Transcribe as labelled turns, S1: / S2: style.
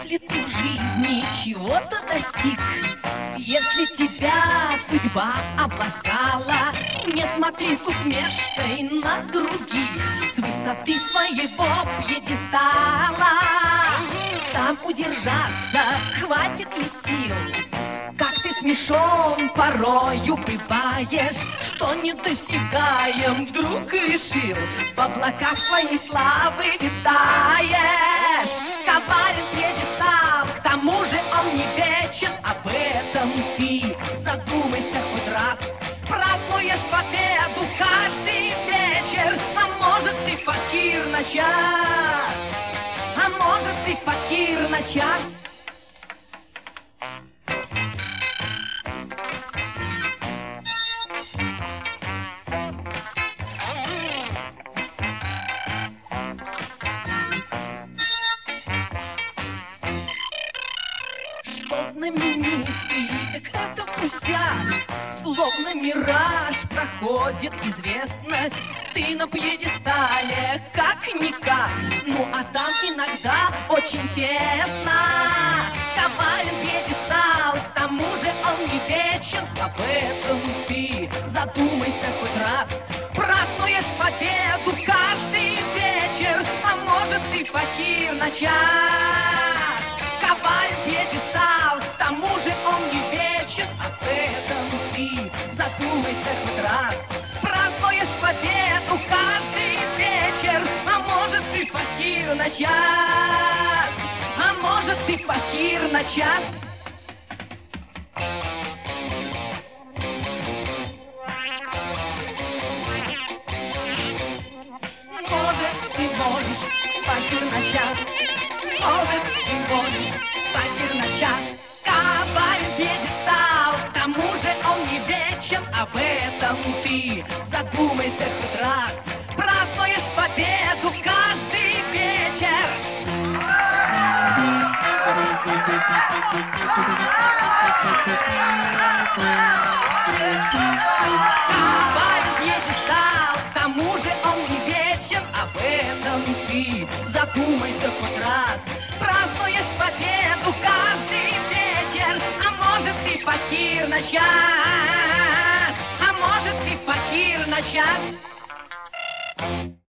S1: Если ты в жизни чего-то достиг, если тебя судьба обласкала, не смотри с усмешкой на других, с высоты своего пьедестала. Там удержаться хватит ли сил? Как ты смешон порою бываешь, что недосягаем вдруг решил. В облаках своей славы витаешь, коварен пьедестал, к тому же он не вечен. Об этом ты задумайся хоть раз. Празднуешь победу каждый вечер, а может ты факир на час, а может ты факир на час. Что знаменитый, это пустяк, словно мираж проходит известность. Ты на пьедестале как-никак, ну а там иногда очень тесно. Коварен пьедестал, к тому же он не вечен. Об этом ты задумайся хоть раз. Празднуешь победу каждый вечер, а может ты факир на час. Коварен пьедестал, к тому же он не вечен. Об этом ты задумайся хоть раз. Празднуешь победу каждый вечер, а может ты факир на час, а может ты факир на час. Может всего лишь факир на час, может всего лишь факир на час. Коварен пьедестал, к тому же он не вечен. Об этом ты задумайся хоть раз. Празднуешь победу каждый вечер. Коварен пьедестал, к тому же он не вечен. Об этом ты задумайся хоть раз. Празднуешь победу каждый вечер, а может ты факир на час, а может ты факир на час.